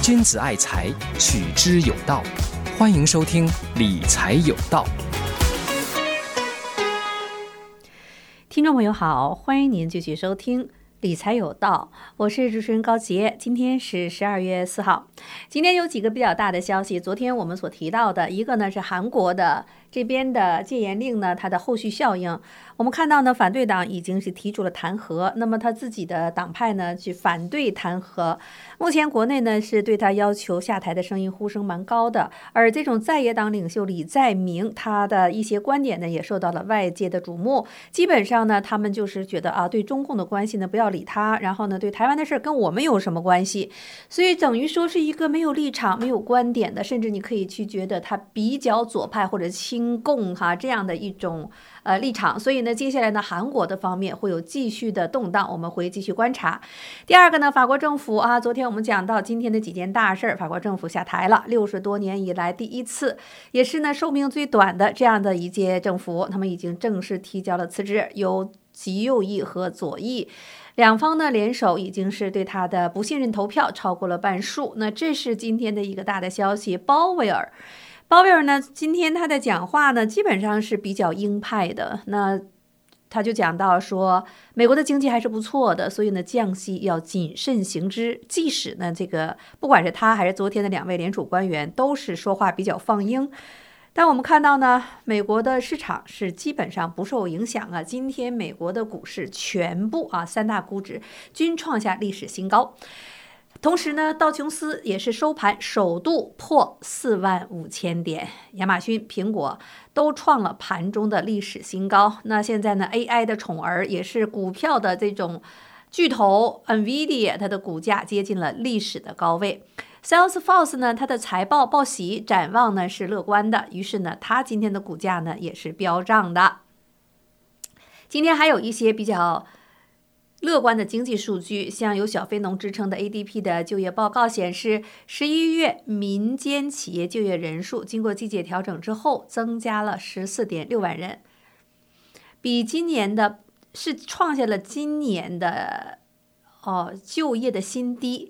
君子爱财，取之有道。欢迎收听理财有道。 听众朋友好，欢迎您继续收听理财有道，我是主持人高杰。今天是12月4号。今天有几个比较大的消息，昨天我们所提到的一个呢是韩国的这边的戒严令呢，它的后续效应。我们看到呢，反对党已经是提出了弹劾，那么他自己的党派呢去反对弹劾。目前国内呢是对他要求下台的声音呼声蛮高的，而这种在野党领袖李在明，他的一些观点呢也受到了外界的瞩目。基本上呢，他们就是觉得啊，对中共的关系呢不要理他，然后呢对台湾的事跟我们有什么关系？所以等于说是一个没有立场、没有观点的，甚至你可以去觉得他比较左派或者亲共这样的一种立场。所以呢，接下来呢，韩国的方面会有继续的动荡，我们会继续观察。第二个呢，法国政府昨天我们讲到今天的几件大事，法国政府下台了，60多年以来第一次，也是呢寿命最短的这样的一届政府，他们已经正式提交了辞职，由极右翼和左翼两方呢联手，已经是对他的不信任投票超过了半数。那这是今天的一个大的消息。鲍威尔呢，今天他的讲话呢，基本上是比较鹰派的。那他就讲到说，美国的经济还是不错的，所以呢，降息要谨慎行之。即使呢，这个不管是他还是昨天的2位联储官员，都是说话比较放鹰。但我们看到呢，美国的市场是基本上不受影响啊。今天美国的股市全部3大股指均创下历史新高。同时呢，道琼斯也是收盘首度破45000点，亚马逊、苹果都创了盘中的历史新高。那现在呢 ，AI 的宠儿也是股票的这种巨头 NVIDIA， 它的股价接近了历史的高位。Salesforce 呢，它的财报报喜，展望呢是乐观的，于是呢，它今天的股价呢也是飙涨的。今天还有一些比较乐观的经济数据，像有小非农之称的 ADP 的就业报告显示，11月民间企业就业人数经过季节调整之后增加了14.6万人，比今年的是创下了今年的就业的新低。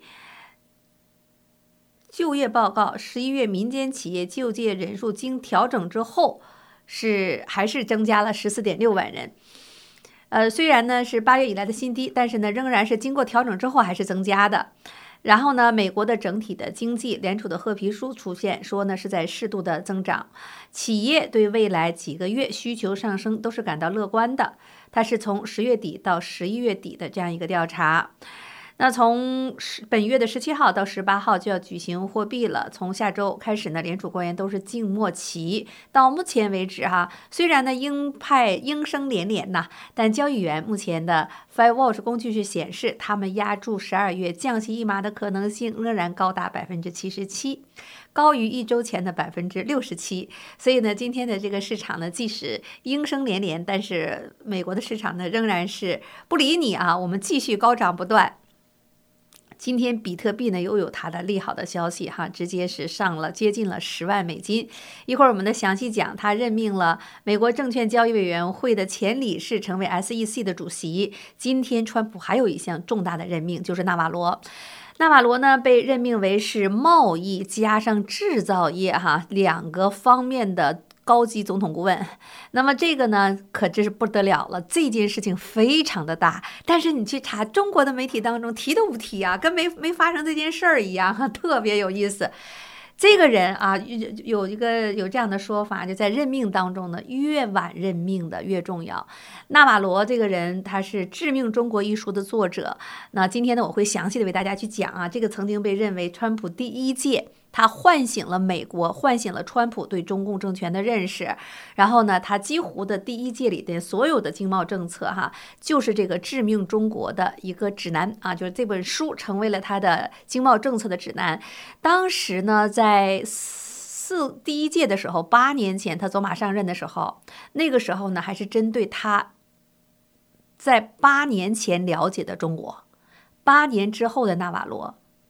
就业报告11月民间企业就业人数经调整之后还是增加了14.6万人。虽然呢是8月以来的新低，但是呢仍然是经过调整之后还是增加的。然后呢，美国的整体的经济，联储的褐皮书出现说呢是在适度的增长，企业对未来几个月需求上升都是感到乐观的。它是从10月底到11月底的这样一个调查。那从本月的17号到18号就要举行货币了。从下周开始呢，联储官员都是静默期。到目前为止虽然呢鹰声连连但交易员目前的 FedWatch 工具是显示，他们押注12月降息一码的可能性仍然高达77%，高于1周前的67%。所以呢，今天的这个市场呢，即使鹰声连连，但是美国的市场呢仍然是不理你我们继续高涨不断。今天比特币呢又有它的利好的消息直接是上了接近了10万美金。一会儿我们的详细讲，他任命了美国证券交易委员会的前理事成为 SEC 的主席。今天川普还有一项重大的任命，就是纳瓦罗呢被任命为是贸易加上制造业2个方面的高级总统顾问。那么这个呢可真是不得了了，这件事情非常的大，但是你去查中国的媒体当中提都不提跟没发生这件事儿一样特别有意思。这个人有这样的说法，就在任命当中呢，越晚任命的越重要。纳瓦罗这个人，他是《致命中国》一书的作者。那今天呢，我会详细的为大家去讲这个曾经被认为川普第1届，他唤醒了美国，唤醒了川普对中共政权的认识。然后呢，他几乎的第1届里的所有的经贸政策就是这个《致命中国》的一个指南就是这本书成为了他的经贸政策的指南。当时呢，在第1届的时候，8年前他走马上任的时候，那个时候呢还是针对他在8年前了解的中国。8年之后的纳瓦罗，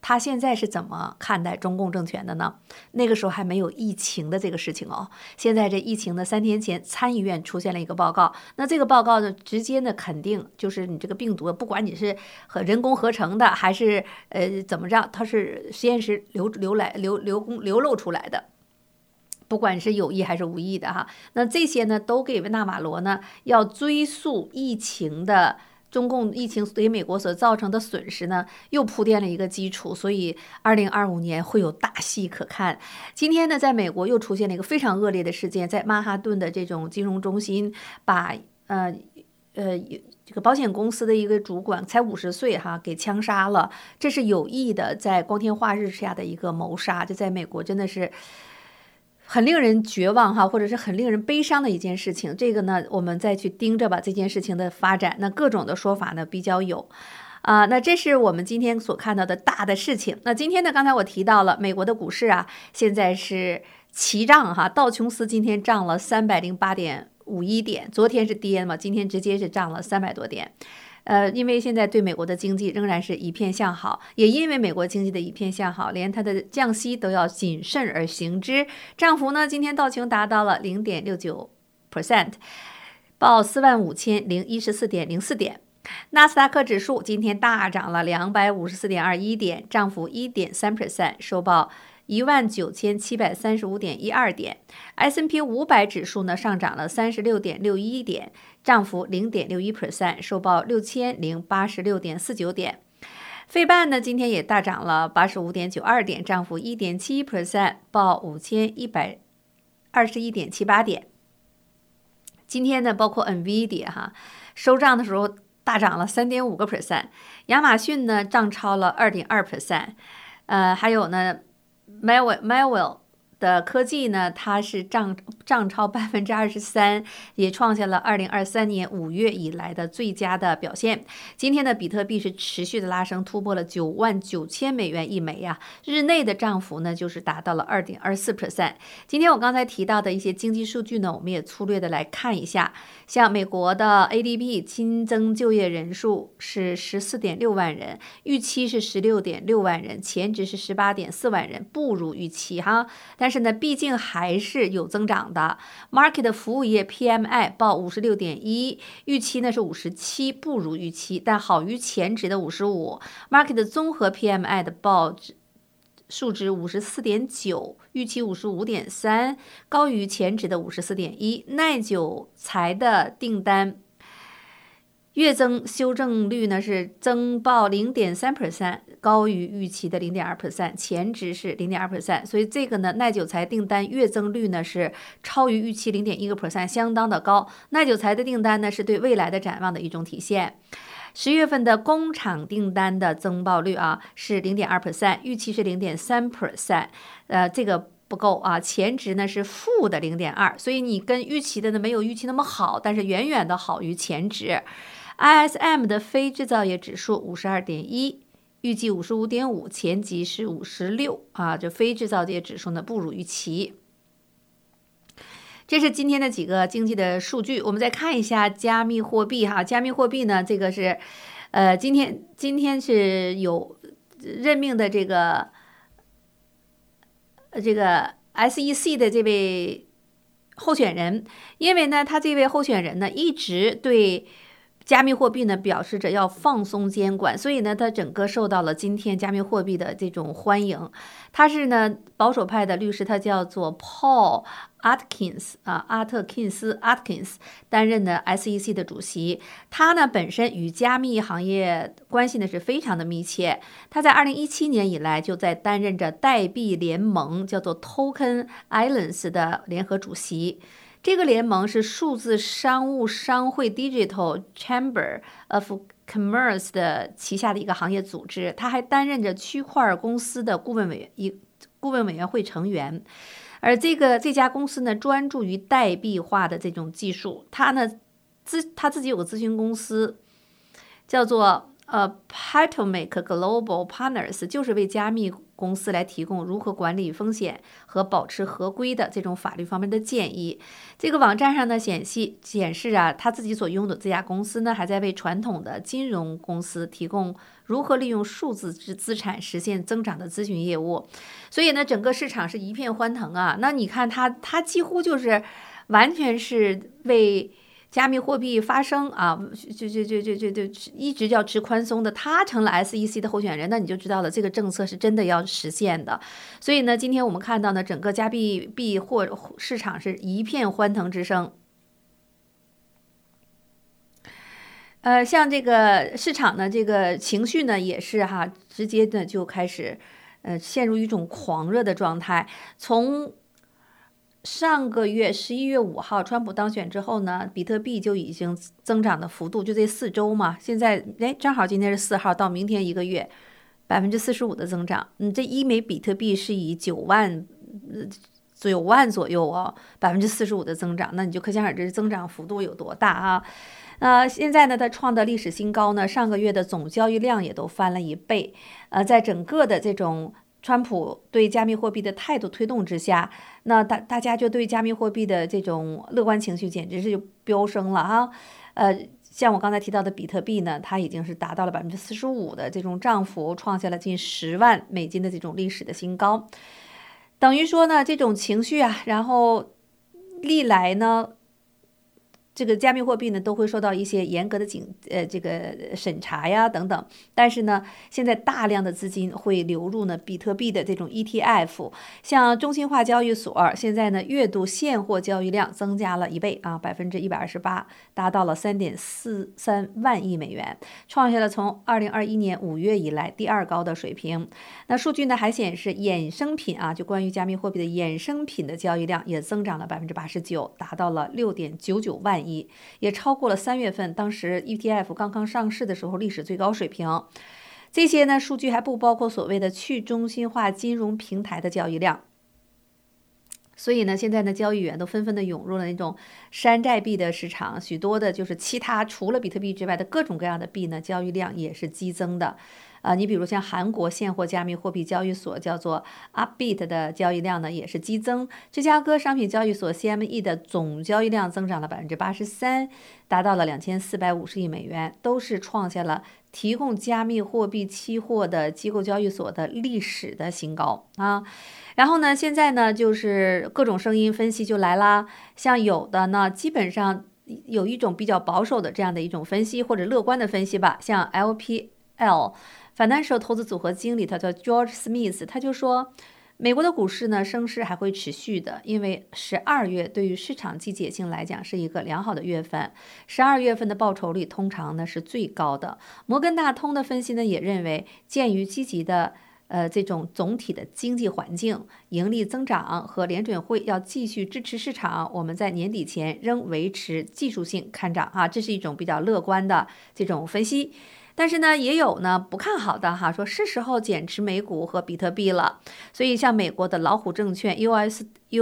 他现在是怎么看待中共政权的呢？那个时候还没有疫情的这个事情哦。现在这疫情的3天前，参议院出现了一个报告，那这个报告呢，直接呢肯定就是你这个病毒，不管你是人工合成的还是怎么着，它是实验室流露出来的。不管是有意还是无意的哈，那这些呢都给纳瓦罗呢要追溯疫情的。中共疫情对美国所造成的损失呢，又铺垫了一个基础，所以2025年会有大戏可看。今天呢，在美国又出现了一个非常恶劣的事件，在曼哈顿的这种金融中心，把这个保险公司的一个主管才50岁哈，给枪杀了，这是有意的，在光天化日下的一个谋杀，这在美国真的是。很令人绝望哈，或者是很令人悲伤的一件事情。这个呢，我们再去盯着吧这件事情的发展。那各种的说法呢比较有，那这是我们今天所看到的大的事情。那今天呢，刚才我提到了美国的股市啊，现在是齐涨哈，道琼斯今天涨了308.51点，昨天是跌嘛，今天直接是涨了300多点。因为现在对美国的经济仍然是一片向好，也因为美国经济的一片向好，连它的降息都要谨慎而行之。涨幅呢，今天道琼达到了0.69%，报45014.04点。纳斯达克指数今天大涨了254.21点，涨幅1.3%，收报19735.12点。S&P 500指数呢上涨了36.61点，涨幅0.61%，收报6086.49点。费半呢今天也大涨了85.92点，涨幅1.71%，报5121.78点。今天呢，包括 NVIDIA 哈收账的时候大涨了3.5%，亚马逊呢涨超了2.2%，还有呢 Marvell 的科技呢，它是涨超23%，也创下了2023年5月以来的最佳的表现。今天的比特币是持续的拉升，突破了99000美元一枚呀，日内的涨幅呢就是达到了2.24%。今天我刚才提到的一些经济数据呢，我们也粗略的来看一下。像美国的 ADP 新增就业人数是14.6万人，预期是16.6万人，前值是18.4万人，不如预期哈。但是呢，毕竟还是有增长的。Market 服务业 PMI 报56.1，预期呢是57，不如预期，但好于前值的55。Market 综合 PMI 的报数值54.9，预期55.3，高于前值的54.1。耐久材的订单月增修正率呢是增报0.3%，高于预期的0.2%，前值是0.2%，所以这个呢耐久材订单月增率呢是超于预期0.1%，相当的高。耐久材的订单呢是对未来的展望的一种体现。10月份的工厂订单的增报率啊是0.2%，预期是0.3%，这个不够啊，前值呢是负的0.2%，所以你跟预期的呢没有预期那么好，但是远远的好于前值。ISM 的非制造业指数52.1，预计55.5，前级是56啊，这非制造业指数呢不如预期。这是今天的几个经济的数据，我们再看一下加密货币哈。加密货币呢，这个是，今天是有任命的这个SEC 的这位候选人，因为呢，他这位候选人呢一直对加密货币呢表示着要放松监管，所以呢，它整个受到了今天加密货币的这种欢迎。他是呢保守派的律师，他叫做 Paul Atkins 啊，阿特金斯 Atkins 担任的 SEC 的主席。他呢本身与加密行业关系呢是非常的密切。他在2017年以来就在担任着代币联盟叫做 Token Islands 的联合主席。这个联盟是数字商务商会 Digital Chamber of Commerce 的旗下的一个行业组织，他还担任着区块公司的顾问委员会成员。而这家公司呢，专注于代币化的这种技术。他自己有个咨询公司，叫做 Potomac Global Partners 就是为加密公司来提供如何管理风险和保持合规的这种法律方面的建议。这个网站上呢显示啊，他自己所拥有的这家公司呢，还在为传统的金融公司提供如何利用数字资产实现增长的咨询业务。所以呢，整个市场是一片欢腾啊。那你看他几乎就是完全是为加密货币发声啊，就一直要持宽松的，他成了 SEC 的候选人，那你就知道了，这个政策是真的要实现的。所以呢，今天我们看到呢，整个加密币或市场是一片欢腾之声。像这个市场呢，这个情绪呢也是直接的就开始陷入一种狂热的状态。从上个月11月5号，川普当选之后呢，比特币就已经增长的幅度就这4周嘛，现在正好今天是4号，到明天1个月，45%的增长。这一枚比特币是以9万左右哦，45%的增长，那你就可想而知增长幅度有多大啊！现在呢，它创的历史新高呢，上个月的总交易量也都翻了1倍。在整个的这种川普对加密货币的态度推动之下，那大家就对加密货币的这种乐观情绪简直是就飙升了像我刚才提到的比特币呢，它已经是达到了45%的这种涨幅，创下了近10万美金的这种历史的新高。等于说呢，这种情绪然后历来呢，这个加密货币呢都会受到一些严格的这个审查呀等等，但是呢，现在大量的资金会流入呢比特币的这种 ETF， 像中心化交易所现在呢月度现货交易量增加了1倍128%，达到了3.43万亿美元，创下了从2021年5月以来第2高的水平。那数据呢还显示，衍生品就关于加密货币的衍生品的交易量也增长了89%，达到了6.99万亿，也超过了3月份当时 ETF 刚刚上市的时候历史最高水平。这些呢数据还不包括所谓的去中心化金融平台的交易量。所以呢，现在呢，交易员都纷纷的涌入了那种山寨币的市场，许多的就是其他除了比特币之外的各种各样的币呢，交易量也是激增的。你比如像韩国现货加密货币交易所叫做 Upbit 的交易量呢也是激增，芝加哥商品交易所 CME 的总交易量增长了83%，达到了2450亿美元，都是创下了提供加密货币期货的机构交易所的历史的新高然后呢，现在呢就是各种声音分析就来啦，像有的呢基本上有一种比较保守的这样的一种分析或者乐观的分析吧，像 LPL Financial 投资组合经理他叫 George Smith， 他就说美国的股市呢升势还会持续的，因为12月对于市场季节性来讲是一个良好的月份，12月份的报酬率通常呢是最高的。摩根大通的分析呢也认为，鉴于积极的这种总体的经济环境、盈利增长和联准会要继续支持市场，我们在年底前仍维持技术性看涨这是一种比较乐观的这种分析。但是呢，也有呢不看好的说是时候减持美股和比特币了。所以像美国的老虎证券 US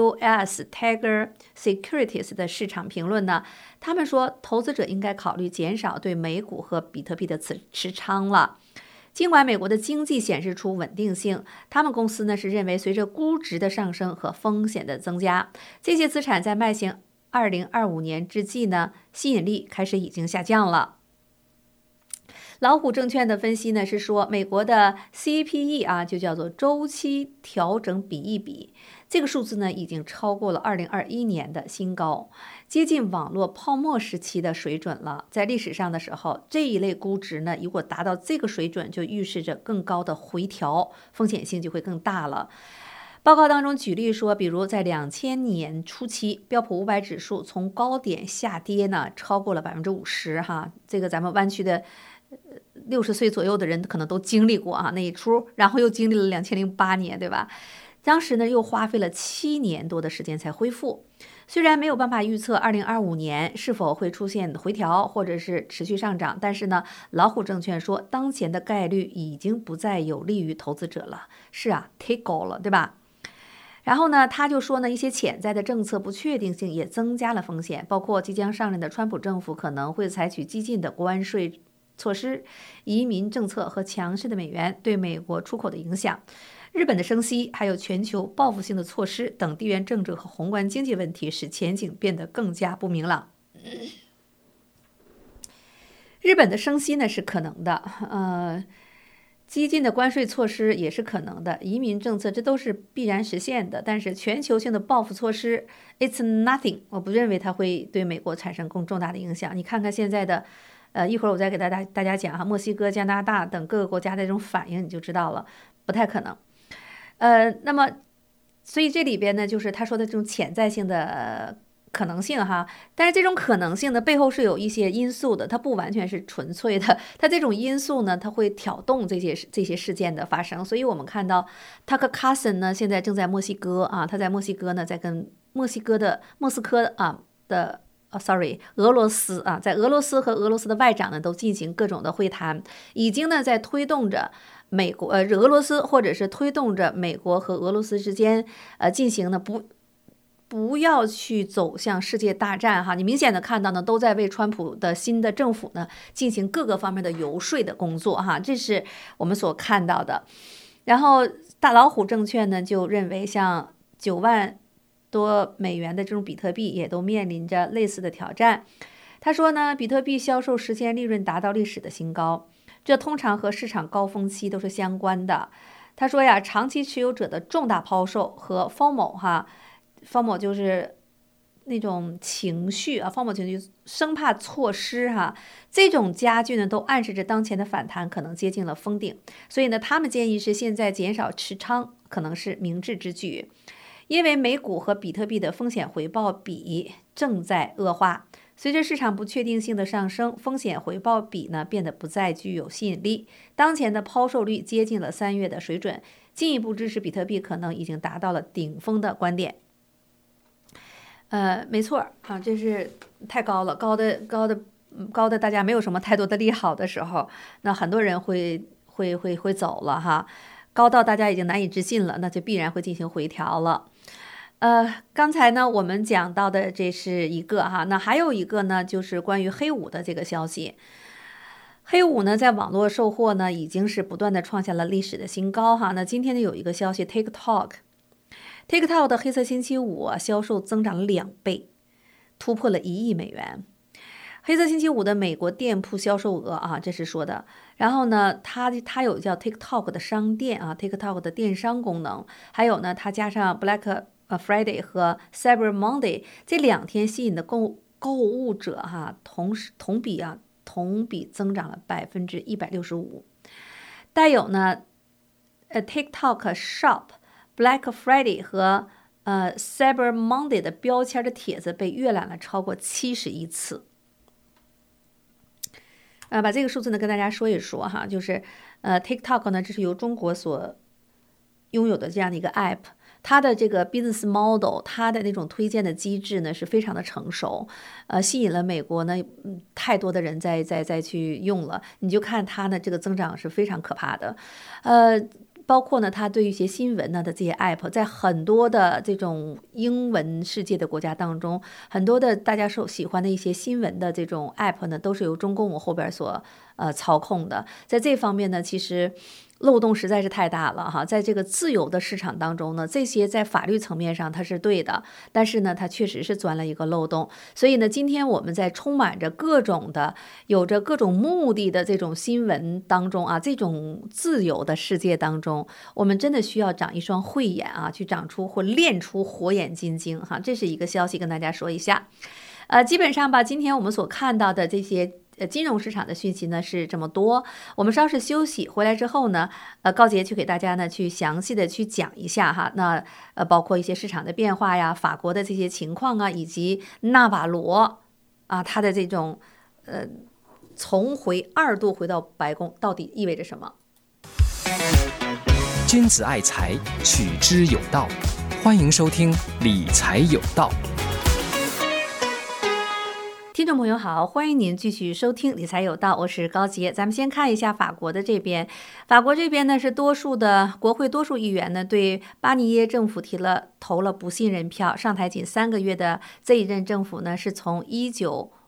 Tiger Securities 的市场评论呢，他们说投资者应该考虑减少对美股和比特币的持仓了。尽管美国的经济显示出稳定性，他们公司呢是认为随着估值的上升和风险的增加，这些资产在迈向2025年之际呢，吸引力开始已经下降了。老虎证券的分析呢是说，美国的 CPE 就叫做周期调整比一比，这个数字呢已经超过了2021年的新高，接近网络泡沫时期的水准了。在历史上的时候，这一类估值呢如果达到这个水准，就预示着更高的回调，风险性就会更大了。报告当中举例说，比如在2000年初期，标普500指数从高点下跌呢超过了50%这个咱们湾区的60岁左右的人可能都经历过那一出，然后又经历了2008年，对吧？当时呢又花费了7年多的时间才恢复。虽然没有办法预测2025年是否会出现回调或者是持续上涨，但是呢，老虎证券说当前的概率已经不再有利于投资者了。是忒高了，对吧？然后呢，他就说呢，一些潜在的政策不确定性也增加了风险，包括即将上任的川普政府可能会采取激进的关税措施、移民政策和强势的美元对美国出口的影响。日本的升息，还有全球报复性的措施等地缘政治和宏观经济问题，使前景变得更加不明朗。日本的升息呢是可能的，激进的关税措施也是可能的，移民政策这都是必然实现的。但是全球性的报复措施 ，it's nothing， 我不认为它会对美国产生更重大的影响。你看看现在的，一会儿我再给大家讲哈，墨西哥、加拿大等各个国家的这种反应，你就知道了，不太可能。那么，所以这里边呢，就是他说的这种潜在性的可能性哈，但是这种可能性的背后是有一些因素的，它不完全是纯粹的，它这种因素呢，它会挑动这些事件的发生。所以我们看到Tucker Carlson呢，现在正在墨西哥啊，他在墨西哥呢，在跟墨斯科俄罗斯啊，在俄罗斯和俄罗斯的外长呢都进行各种的会谈，已经呢在推动着俄罗斯或者是推动着美国和俄罗斯之间进行呢不要去走向世界大战哈，你明显的看到呢都在为川普的新的政府呢进行各个方面的游说的工作哈，这是我们所看到的。然后大老虎证券呢就认为像9万多美元的这种比特币也都面临着类似的挑战。他说呢，比特币销售实现利润达到历史的新高，这通常和市场高峰期都是相关的。他说呀，长期持有者的重大抛售和 FOMO 就是那种情绪啊 ，FOMO 情绪生怕错失哈，这种加剧呢都暗示着当前的反弹可能接近了封顶。所以呢，他们建议是现在减少持仓可能是明智之举。因为美股和比特币的风险回报比正在恶化，随着市场不确定性的上升，风险回报比呢变得不再具有吸引力。当前的抛售率接近了3月的水准，进一步支持比特币可能已经达到了顶峰的观点。没错啊，这是太高了，高的大家没有什么太多的利好的时候，那很多人会走了哈。高到大家已经难以置信了，那就必然会进行回调了。刚才呢我们讲到的这是一个哈，那还有一个呢就是关于黑五的这个消息。黑五呢在网络售货呢已经是不断的创下了历史的新高哈。那今天呢有一个消息 TikTok 的黑色星期五销售增长了2倍，突破了1亿美元。黑色星期五的美国店铺销售额啊，这是说的。然后呢，它有叫 TikTok 的商店啊 ，TikTok 的电商功能，还有呢，它加上 Black Friday 和 Cyber Monday 这2天吸引的购物者哈，同比增长了165%。带有呢TikTok Shop、Black Friday 和Cyber Monday 的标签的帖子被阅览了超过71次。把这个数字呢跟大家说一说哈，就是TikTok 呢，这是由中国所拥有的这样的一个 app， 它的这个 business model， 它的那种推荐的机制呢是非常的成熟，吸引了美国呢太多的人在去用了，你就看它呢这个增长是非常可怕的，包括呢，它对于一些新闻呢的这些 app， 在很多的这种英文世界的国家当中，很多的大家喜欢的一些新闻的这种 app 呢，都是由中共我后边所操控的。在这方面呢，其实漏洞实在是太大了哈。在这个自由的市场当中呢，这些在法律层面上它是对的，但是呢，它确实是钻了一个漏洞。所以呢，今天我们在充满着各种的、有着各种目的的这种新闻当中啊，这种自由的世界当中，我们真的需要长一双慧眼啊，去长出或练出火眼金睛哈。这是一个消息跟大家说一下。基本上吧，今天我们所看到的这些金融市场的讯息呢是这么多。我们稍事休息，回来之后呢，高杰去给大家呢去详细的去讲一下哈。那包括一些市场的变化呀，法国的这些情况啊，以及纳瓦罗啊他的这种重回2度回到白宫到底意味着什么？ 君子爱财，取之有道。欢迎收听理财有道。 听众朋友好，欢迎您继续收听理财有道，我是高杰。咱们先看一下法国的这边，法国这边呢是国会多数议员呢对巴尼耶政府投了不信任票。上台仅3个月的这一任政府呢，是从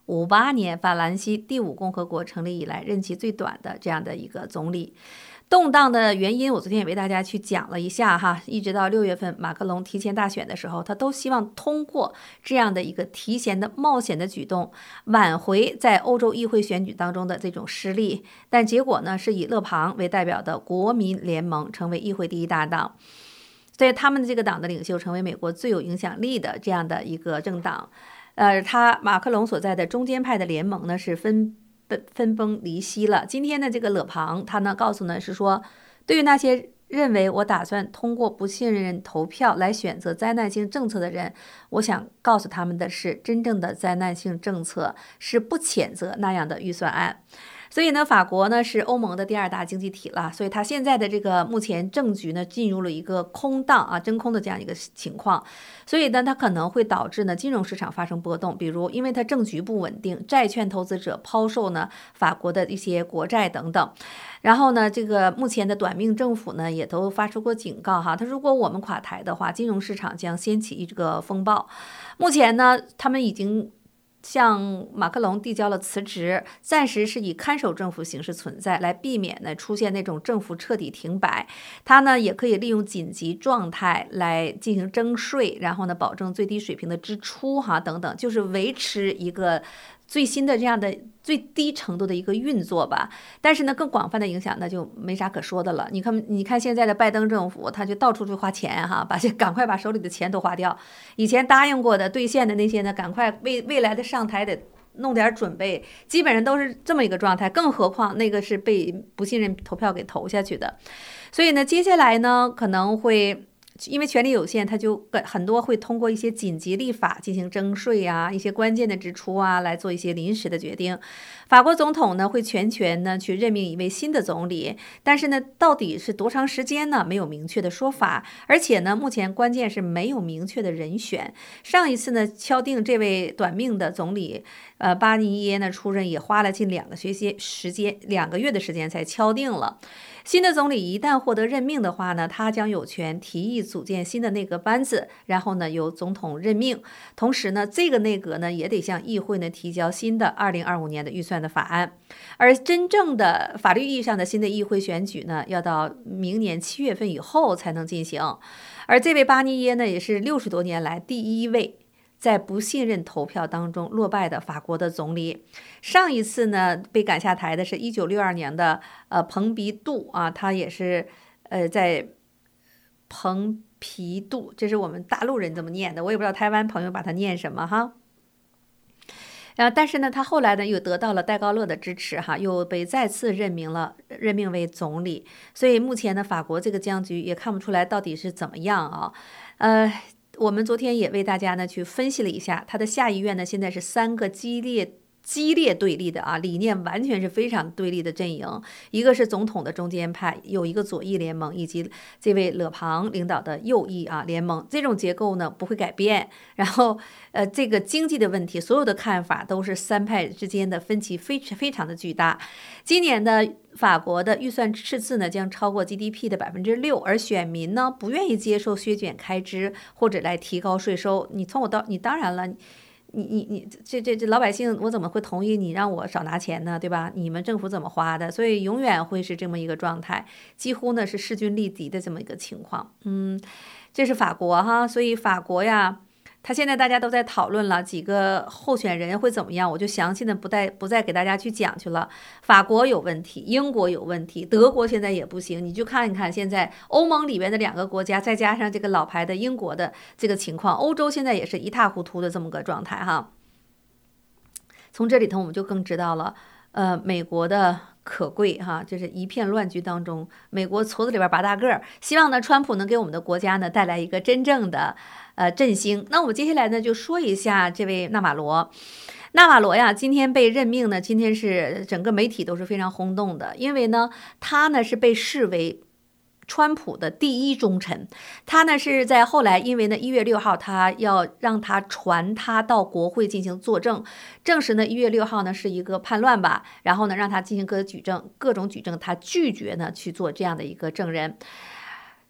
1958年法兰西第5共和国成立以来任期最短的这样的一个总理。动荡的原因，我昨天也为大家去讲了一下哈，一直到6月份马克龙提前大选的时候，他都希望通过这样的一个提前的冒险的举动，挽回在欧洲议会选举当中的这种失利。但结果呢，是以勒庞为代表的国民联盟成为议会第1大党，所以他们的这个党的领袖成为美国最有影响力的这样的一个政党。马克龙所在的中间派的联盟呢是分崩离析了。今天的这个勒庞他呢告诉呢是说，对于那些认为我打算通过不信任投票来选择灾难性政策的人，我想告诉他们的是，真正的灾难性政策是不谴责那样的预算案。所以呢，法国呢是欧盟的第2大经济体了，所以它现在的这个目前政局呢进入了一个空档啊，真空的这样一个情况，所以呢，它可能会导致呢金融市场发生波动，比如因为它政局不稳定，债券投资者抛售呢法国的一些国债等等。然后呢，这个目前的短命政府呢也都发出过警告哈，他如果我们垮台的话，金融市场将掀起一个风暴。目前呢，他们已经向马克龙递交了辞职，暂时是以看守政府形式存在，来避免呢出现那种政府彻底停摆。他呢也可以利用紧急状态来进行征税，然后呢保证最低水平的支出哈等等，就是维持一个最新的这样的最低程度的一个运作吧。但是呢，更广泛的影响那就没啥可说的了。你看现在的拜登政府，他就到处去花钱哈，赶快把手里的钱都花掉。以前答应过的、兑现的那些呢，赶快为未来的上台得弄点准备，基本上都是这么一个状态。更何况那个是被不信任投票给投下去的。所以呢，接下来呢可能会因为权力有限，他就很多会通过一些紧急立法进行征税啊，一些关键的支出啊，来做一些临时的决定。法国总统呢会全权呢去任命一位新的总理，但是呢到底是多长时间呢没有明确的说法，而且呢目前关键是没有明确的人选。上一次呢敲定这位短命的总理巴尼耶呢出任也花了近2个月的时间才敲定了。新的总理一旦获得任命的话呢，他将有权提议组建新的内阁班子，然后呢由总统任命。同时呢，这个内阁呢也得向议会呢提交新的2025年的预算的法案。而真正的法律意义上的新的议会选举呢，要到明年7月份以后才能进行。而这位巴尼耶呢，也是60多年来第1位在不信任投票当中落败的法国的总理。上一次呢被赶下台的是1962年的蓬皮杜啊，他也是在蓬皮杜，这是我们大陆人这么念的，我也不知道台湾朋友把它念什么哈。但是呢，他后来呢又得到了戴高乐的支持哈，又被再次任命为总理。所以目前呢，法国这个僵局也看不出来到底是怎么样啊。我们昨天也为大家呢去分析了一下，他的下议院呢现在是3个激烈对立的啊，理念完全是非常对立的阵营。一个是总统的中间派，有一个左翼联盟，以及这位勒庞领导的右翼联盟。这种结构呢不会改变。然后这个经济的问题，所有的看法都是3派之间的分歧非常的巨大。今年的法国的预算赤字呢将超过 GDP 的6%，而选民呢不愿意接受削减开支或者来提高税收。你当然了。这老百姓，我怎么会同意你让我少拿钱呢？对吧？你们政府怎么花的？所以永远会是这么一个状态，几乎呢是势均力敌的这么一个情况。这是法国哈，所以法国呀，他现在大家都在讨论了几个候选人会怎么样，我就详细的不再给大家去讲去了。法国有问题，英国有问题，德国现在也不行。你就看一看现在欧盟里边的2个国家，再加上这个老牌的英国的这个情况，欧洲现在也是一塌糊涂的这么个状态哈。从这里头我们就更知道了，美国的可贵哈，就是一片乱局当中，美国矬子里边拔大个儿。希望呢，川普能给我们的国家呢带来一个真正的振兴。那我们接下来呢就说一下这位纳瓦罗呀，今天被任命呢，今天是整个媒体都是非常轰动的，因为呢他呢是被视为川普的第1忠臣。他呢是在后来，因为呢1月6号他要让他传他到国会进行作证，证实呢1月6号呢是一个叛乱吧，然后呢让他进行各种举证，他拒绝呢去做这样的一个证人。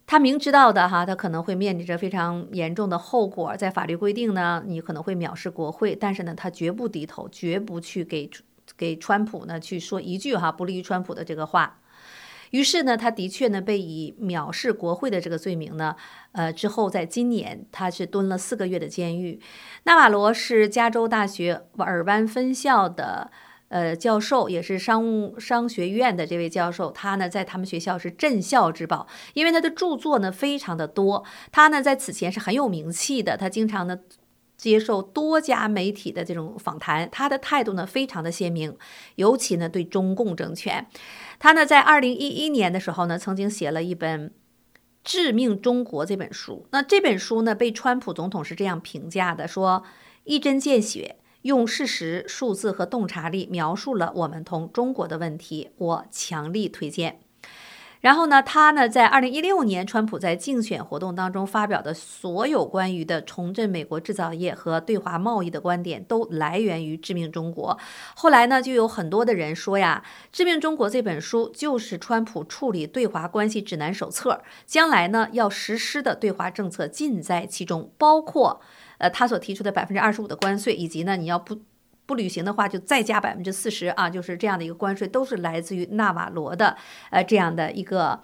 他明知道的哈，他可能会面临着非常严重的后果，在法律规定呢，你可能会藐视国会，但是呢，他绝不低头，绝不去给川普呢去说一句不利于川普的这个话。于是呢，他的确呢被以藐视国会的这个罪名呢，之后在今年他是蹲了4个月的监狱。纳瓦罗是加州大学尔湾分校的教授，也是商学院的这位教授，他呢在他们学校是镇校之宝，因为他的著作呢非常的多，他呢在此前是很有名气的，他经常呢接受多家媒体的这种访谈，他的态度呢非常的鲜明，尤其呢对中共政权。他呢在2011年的时候呢，曾经写了一本《致命中国》这本书。那这本书呢被川普总统是这样评价的，说一针见血，用事实、数字和洞察力描述了我们同中国的问题，我强力推荐。然后呢，他呢在2016年，川普在竞选活动当中发表的所有关于的重振美国制造业和对华贸易的观点，都来源于《致命中国》。后来呢，就有很多的人说呀，《致命中国》这本书就是川普处理对华关系指南手册，将来呢要实施的对华政策尽在其中，包括他所提出的25%的关税，以及呢你要不履行的话，就再加40%啊，就是这样的一个关税，都是来自于纳瓦罗的这样的一个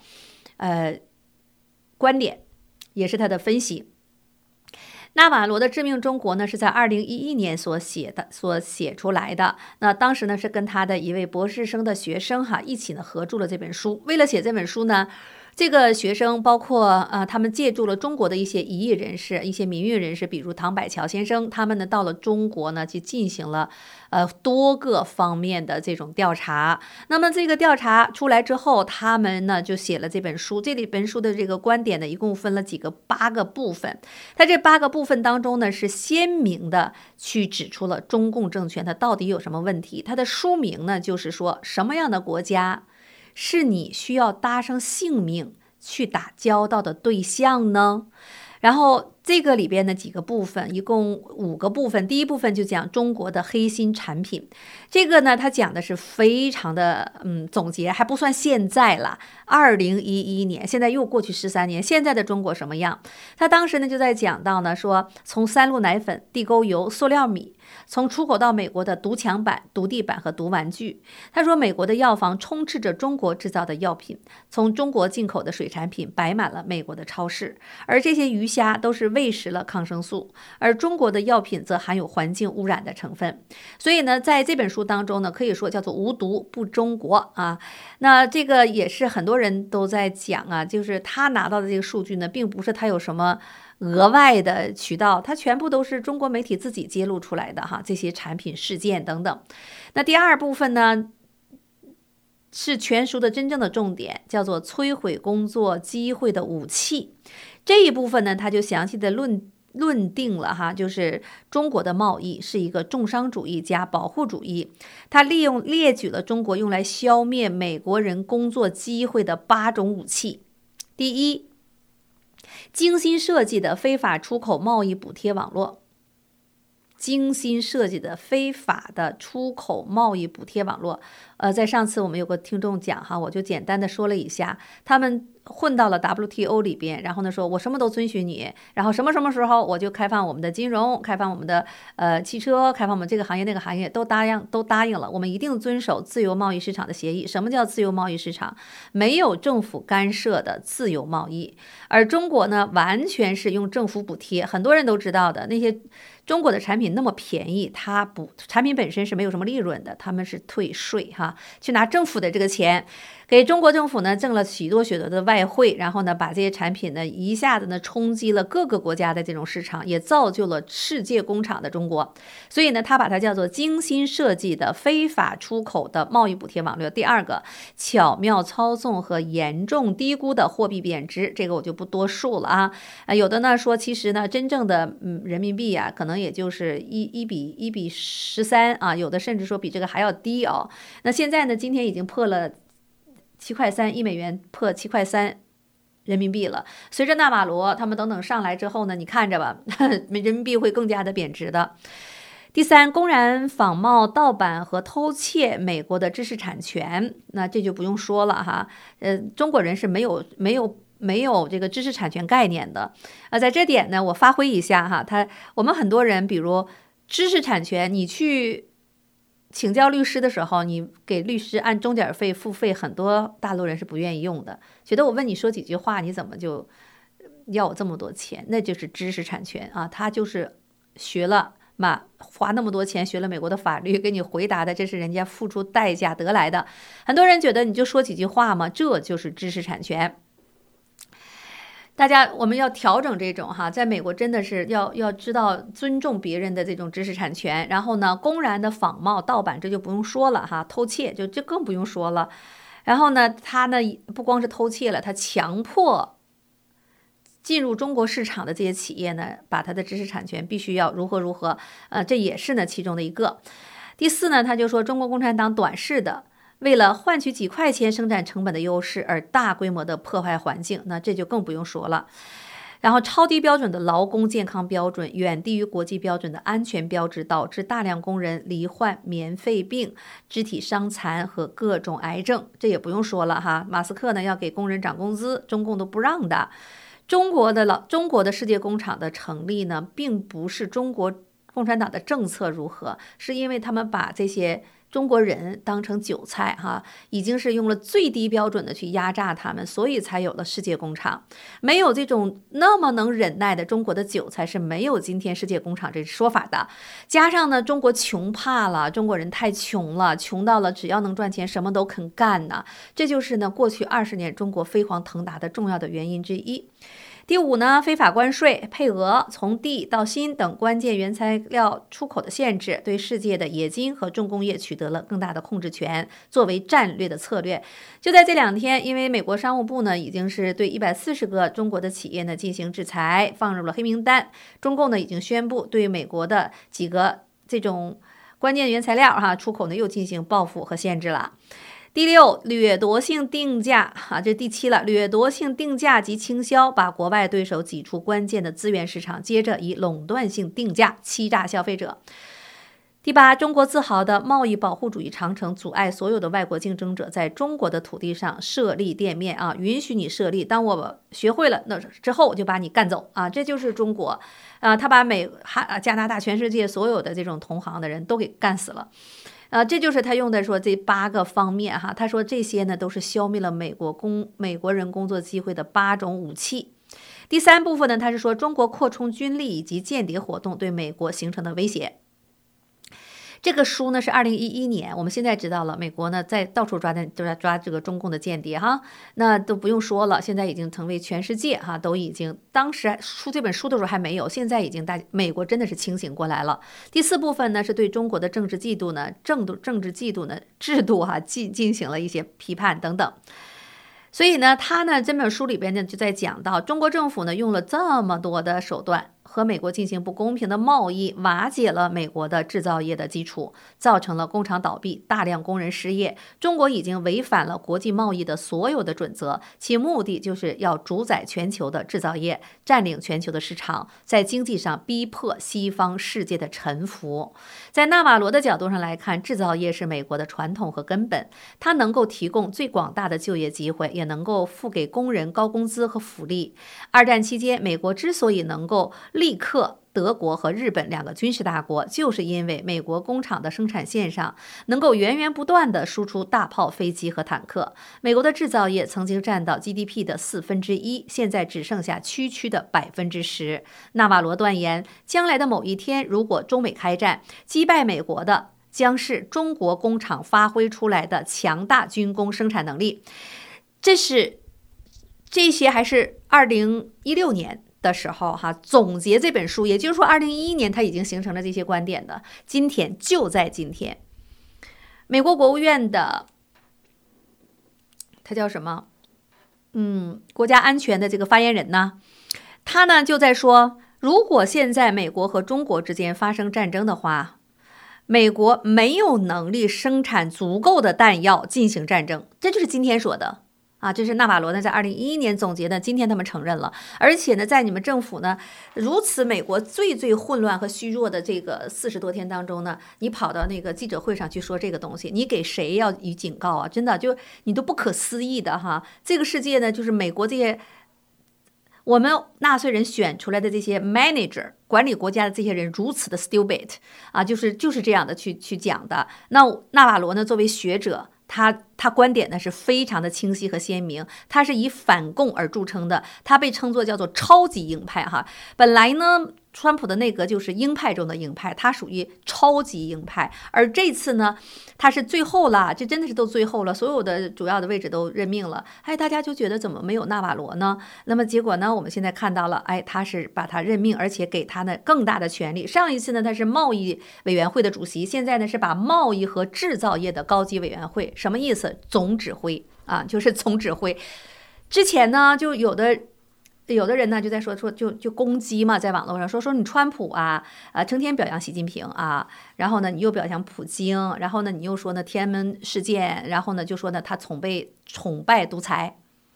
观点，也是他的分析。纳瓦罗的《致命中国》呢，是在2011年所写出来的。那当时呢，是跟他的一位博士生的学生一起呢合著了这本书。为了写这本书呢，这个学生包括他们借助了中国的一些异议人士、一些民运人士，比如唐百乔先生，他们呢到了中国呢，去进行了多个方面的这种调查。那么这个调查出来之后，他们呢就写了这本书。这本书的这个观点呢，一共分了8个部分。它这8个部分当中呢，是鲜明的去指出了中共政权它到底有什么问题。它的书名呢，就是说什么样的国家是你需要搭上性命去打交道的对象呢？然后这个里边的几个部分，一共5个部分。第一部分就讲中国的黑心产品，这个呢，他讲的是非常的总结，还不算现在了。2011年，现在又过去13年，现在的中国什么样？他当时呢就在讲到呢，说从3鹿奶粉、地沟油、塑料米，从出口到美国的毒墙板、毒地板和毒玩具。他说美国的药房充斥着中国制造的药品，从中国进口的水产品摆满了美国的超市，而这些鱼虾都是喂食了抗生素，而中国的药品则含有环境污染的成分。所以呢，在这本书当中呢，可以说叫做无毒不中国啊。那这个也是很多人都在讲啊，就是他拿到的这个数据呢，并不是他有什么额外的渠道，它全部都是中国媒体自己揭露出来的这些产品事件等等。那第2部分呢，是全书的真正的重点，叫做摧毁工作机会的武器。这一部分呢，他就详细的论定了就是中国的贸易是一个重商主义加保护主义。他列举了中国用来消灭美国人工作机会的8种武器。第一，精心设计的非法出口贸易补贴网络。精心设计的非法的出口贸易补贴网络，在上次我们有个听众讲我就简单的说了一下，他们混到了 WTO 里边，然后呢说我什么都遵循你，然后什么时候我就开放我们的金融，开放我们的汽车，开放我们这个行业那个行业，都答应了，我们一定遵守自由贸易市场的协议。什么叫自由贸易市场？没有政府干涉的自由贸易。而中国呢，完全是用政府补贴，很多人都知道的，那些中国的产品那么便宜，产品本身是没有什么利润的，他们是退税去拿政府的这个钱，给中国政府呢挣了许多的外汇，然后呢把这些产品呢一下子呢冲击了各个国家的这种市场，也造就了世界工厂的中国。所以呢，他把它叫做精心设计的非法出口的贸易补贴网络。第2个，巧妙操纵和严重低估的货币贬值，这个我就不多述了有的呢说，其实呢真正的人民币可能也就是1比13有的甚至说比这个还要低那现在呢，今天已经破了7块3，一美元破7块3人民币了。随着纳瓦罗他们等等上来之后呢，你看着吧，人民币会更加的贬值的。第3，公然仿冒、盗版和偷窃美国的知识产权，那这就不用说了中国人是没有没有这个知识产权概念的。在这点呢，我发挥一下哈，我们很多人，比如知识产权，你去请教律师的时候，你给律师按钟点费付费，很多大陆人是不愿意用的，觉得我问你说几句话，你怎么就要我这么多钱？那就是知识产权啊，他就是学了嘛，花那么多钱学了美国的法律，给你回答的，这是人家付出代价得来的。很多人觉得你就说几句话嘛，这就是知识产权。大家，我们要调整这种哈，在美国真的是要知道尊重别人的这种知识产权，然后呢，公然的仿冒、盗版这就不用说了哈，偷窃就这更不用说了。然后呢，他呢不光是偷窃了，他强迫进入中国市场的这些企业呢，把他的知识产权必须要如何，这也是呢其中的一个。第四呢，他就说中国共产党短视的，为了换取几块钱生产成本的优势而大规模的破坏环境，那这就更不用说了。然后超低标准的劳工健康标准，远低于国际标准的安全标志，导致大量工人罹患棉肺病、肢体伤残和各种癌症，这也不用说了哈。马斯克呢要给工人涨工资，中共都不让的。中国的世界工厂的成立呢，并不是中国共产党的政策如何，是因为他们把这些中国人当成韭菜哈，已经是用了最低标准的去压榨他们，所以才有了世界工厂。没有这种那么能忍耐的中国的韭菜，是没有今天世界工厂这说法的。加上呢，中国穷怕了，中国人太穷了，穷到了只要能赚钱什么都肯干呢。这就是呢过去20年中国飞黄腾达的重要的原因之一。第五呢，非法关税、配额、从地到锌等关键原材料出口的限制，对世界的冶金和重工业取得了更大的控制权，作为战略的策略。就在这2天，因为美国商务部呢已经是对140个中国的企业呢进行制裁，放入了黑名单。中共呢已经宣布对美国的几个这种关键原材料出口呢又进行报复和限制了。第六，掠夺性定价这第七了，掠夺性定价及倾销，把国外对手挤出关键的资源市场，接着以垄断性定价欺诈消费者。第八，中国自豪的贸易保护主义长城阻碍所有的外国竞争者在中国的土地上设立店面允许你设立，当我学会了那之后我就把你干走这就是中国他把加拿大全世界所有的这种同行的人都给干死了。这就是他用的说这8个方面他说这些呢都是消灭了美国人工作机会的8种武器。第3部分呢，他是说中国扩充军力以及间谍活动对美国形成的威胁。这个书呢是2011年，我们现在知道了，美国呢在到处抓这个中共的间谍那都不用说了，现在已经成为全世界都已经，当时出这本书的时候还没有，现在已经美国真的是清醒过来了。第4部分呢是对中国的政治制度呢制度进行了一些批判等等。所以呢，他呢这本书里边呢就在讲到中国政府呢用了这么多的手段和美国进行不公平的贸易，瓦解了美国的制造业的基础，造成了工厂倒闭，大量工人失业。中国已经违反了国际贸易的所有的准则，其目的就是要主宰全球的制造业，占领全球的市场，在经济上逼迫西方世界的臣服。在纳瓦罗的角度上来看，制造业是美国的传统和根本，它能够提供最广大的就业机会，也能够付给工人高工资和福利。2战期间，美国之所以能够立刻德国和日本2个军事大国，就是因为美国工厂的生产线上能够源源不断地输出大炮、飞机和坦克。美国的制造业曾经占到 GDP 的1/4，现在只剩下区的10%。纳瓦罗断言，将来的某一天，如果中美开战，击败美国的将是中国工厂发挥出来的强大军工生产能力。这些还是2016年的时候总结这本书，也就是说2011年他已经形成了这些观点的。今天就在今天，美国国务院的他叫什么国家安全的这个发言人呢，他呢就在说，如果现在美国和中国之间发生战争的话，美国没有能力生产足够的弹药进行战争。这就是今天说的这是纳瓦罗呢在2011年总结的，今天他们承认了。而且呢，在你们政府呢如此美国最混乱和虚弱的这个40多天当中呢，你跑到那个记者会上去说这个东西，你给谁要以警告真的就你都不可思议的这个世界呢，就是美国这些我们纳税人选出来的这些 manager 管理国家的这些人如此的 stupid 啊，就是这样的去讲的。那纳瓦罗呢，作为学者，他观点呢是非常的清晰和鲜明，他是以反共而著称的，他被称作叫做超级鹰派哈。本来呢，川普的内阁就是鹰派中的鹰派，他属于超级鹰派，而这次呢，他是最后了，这真的是都最后了，所有的主要的位置都任命了，大家就觉得怎么没有纳瓦罗呢？那么结果呢，我们现在看到了，他是把他任命，而且给他呢更大的权利。上一次呢，他是贸易委员会的主席，现在呢是把贸易和制造业的高级委员会，什么意思？总指挥啊，就是总指挥。之前呢，就有的人呢就在说就攻击嘛，在网络上说你川普啊成天表扬习近平啊，然后呢你又表扬普京，然后呢你又说呢天安门事件，然后呢就说呢他崇拜独裁，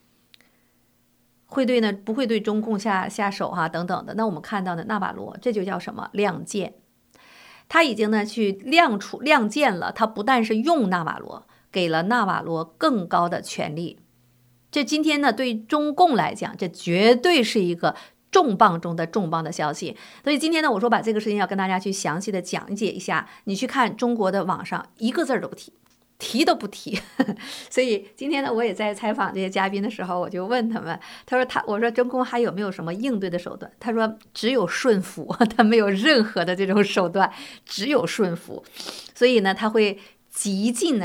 不会对中共下手哈等等的。那我们看到的纳瓦罗，这就叫什么亮剑？他已经呢去亮剑了，他不但是用纳瓦罗，给了纳瓦罗更高的权力。这今天呢，对中共来讲，这绝对是一个重磅中的重磅的消息。所以今天呢，我说把这个事情要跟大家去详细的讲解一下。你去看中国的网上，一个字都不提都不提。所以今天呢，我也在采访这些嘉宾的时候，我就问他们，我说中共还有没有什么应对的手段？他说只有顺服，他没有任何的这种手段，只有顺服。所以呢，他会极尽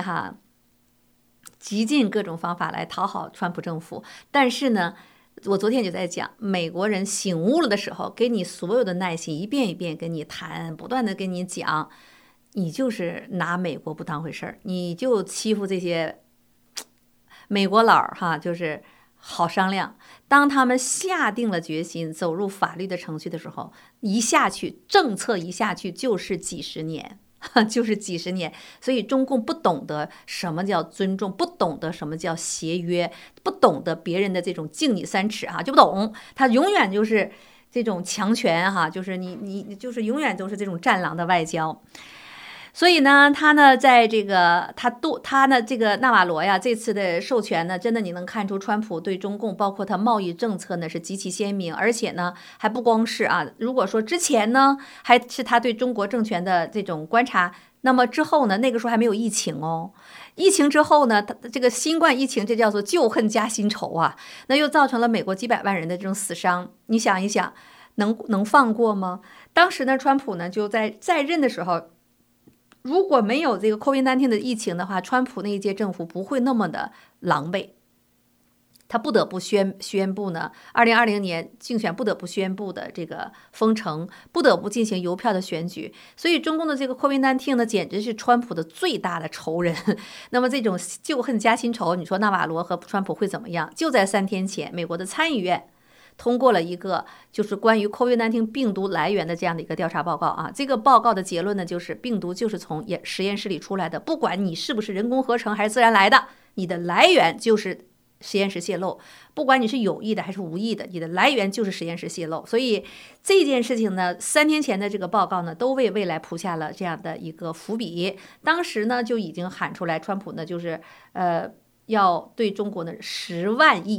各种方法来讨好川普政府。但是呢，我昨天就在讲，美国人醒悟了的时候，给你所有的耐心，一遍一遍跟你谈，不断的跟你讲，你就是拿美国不当回事儿，你就欺负这些美国佬哈，就是好商量。当他们下定了决心走入法律的程序的时候，政策一下去就是几十年。就是几十年，所以中共不懂得什么叫尊重，不懂得什么叫协约，不懂得别人的这种敬你三尺就不懂，他永远就是这种强权就是你就是永远都是这种战狼的外交。所以呢，他呢，在这个他呢，这个纳瓦罗呀，这次的授权呢，真的你能看出川普对中共，包括他贸易政策呢是极其鲜明，而且呢，还不光是如果说之前呢，还是他对中国政权的这种观察，那么之后呢，那个时候还没有疫情哦，疫情之后呢，这个新冠疫情，这叫做旧恨加新仇那又造成了美国几百万人的这种死伤，你想一想，能放过吗？当时呢，川普呢就在任的时候。如果没有这个 COVID-19 的疫情的话，川普那一届政府不会那么的狼狈，他不得不宣布呢，2020年竞选不得不宣布的这个封城，不得不进行邮票的选举。所以中共的这个 COVID-19 呢，简直是川普的最大的仇人。那么这种旧恨加新仇，你说纳瓦罗和川普会怎么样？就在3天前，美国的参议院通过了一个就是关于 COVID-19 病毒来源的这样的一个调查报告这个报告的结论呢，就是病毒就是从实验室里出来的，不管你是不是人工合成还是自然来的，你的来源就是实验室泄露，不管你是有意的还是无意的，你的来源就是实验室泄露。所以这件事情呢，3天前的这个报告呢，都为未来铺下了这样的一个伏笔。当时呢就已经喊出来，川普呢就是要对中国呢10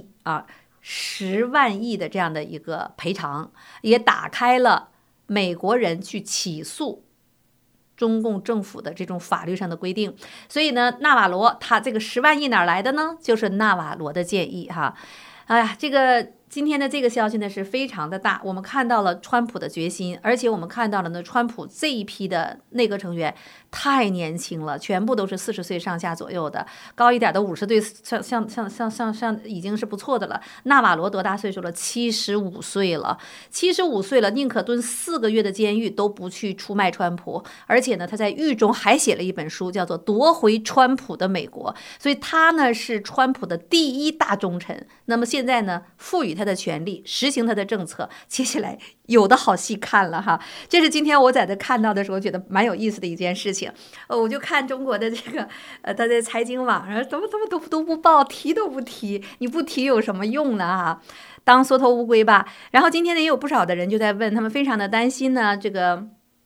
万亿的这样的一个赔偿，也打开了美国人去起诉中共政府的这种法律上的规定。所以呢，纳瓦罗他这个10万亿哪来的呢？就是纳瓦罗的建议哎呀，这个今天的这个消息呢是非常的大，我们看到了川普的决心，而且我们看到了呢，川普这一批的内阁成员太年轻了，全部都是40岁上下左右的，高一点的50岁，像已经是不错的了。纳瓦罗多大岁数了？75岁了，75岁了，宁可蹲4个月的监狱都不去出卖川普。而且呢，他在狱中还写了一本书，叫做《夺回川普的美国》。所以他呢是川普的第1大忠臣。那么现在呢，赋予他的权利，实行他的政策，接下来有的好戏看了这是今天我在这看到的时候觉得蛮有意思的一件事情。我就看中国的这个他在财经网上怎么都不报，提都不提，你不提有什么用呢当缩头乌龟吧。然后今天呢也有不少的人就在问，他们非常的担心呢，这个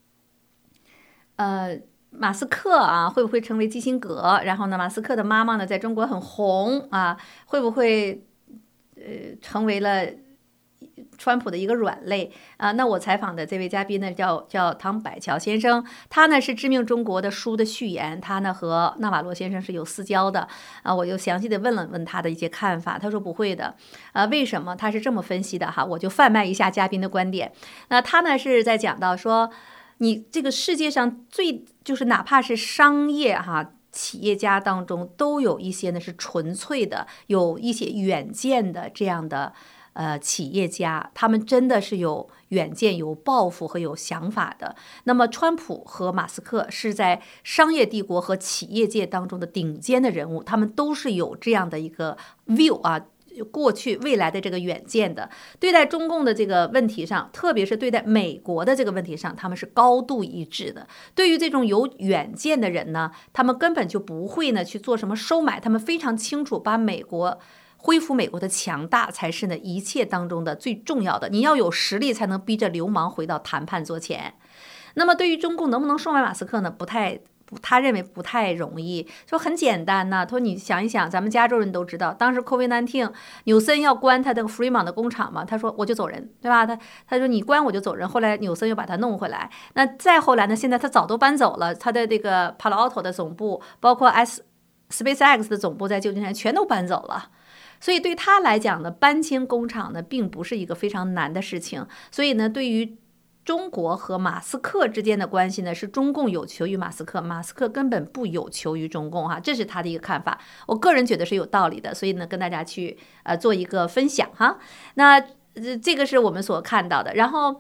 马斯克会不会成为基辛格？然后呢，马斯克的妈妈呢在中国很红会不会成为了川普的一个软肋啊。那我采访的这位嘉宾呢，叫唐百桥先生，他呢是《致命中国》的书的序言，他呢和纳瓦罗先生是有私交的啊。我又详细的问了问他的一些看法，他说不会的为什么？他是这么分析的哈，我就贩卖一下嘉宾的观点。那他呢是在讲到说，你这个世界上就是哪怕是商业企业家当中，都有一些呢是纯粹的，有一些远见的这样的企业家，他们真的是有远见、有抱负和有想法的。那么，川普和马斯克是在商业帝国和企业界当中的顶尖的人物，他们都是有这样的一个 view 过去未来的这个远见的。对待中共的这个问题上，特别是对待美国的这个问题上，他们是高度一致的。对于这种有远见的人呢，他们根本就不会呢去做什么收买，他们非常清楚，恢复美国的强大才是呢一切当中的最重要的。你要有实力，才能逼着流氓回到谈判桌前。那么对于中共能不能收买马斯克呢？他认为不太容易，说很简单呐。他说你想一想，咱们加州人都知道，当时 COVID-19 纽森要关他的 Fremont 的工厂嘛，他说我就走人，对吧？他说你关我就走人。后来纽森又把他弄回来。那再后来呢？现在他早都搬走了，他的这个 Palo Alto 的总部，包括 SpaceX 的总部在旧金山全都搬走了。所以对他来讲呢，搬迁工厂呢，并不是一个非常难的事情。所以呢，对于中国和马斯克之间的关系呢，是中共有求于马斯克，马斯克根本不有求于中共这是他的一个看法。我个人觉得是有道理的，所以呢，跟大家去做一个分享哈。那这个是我们所看到的。然后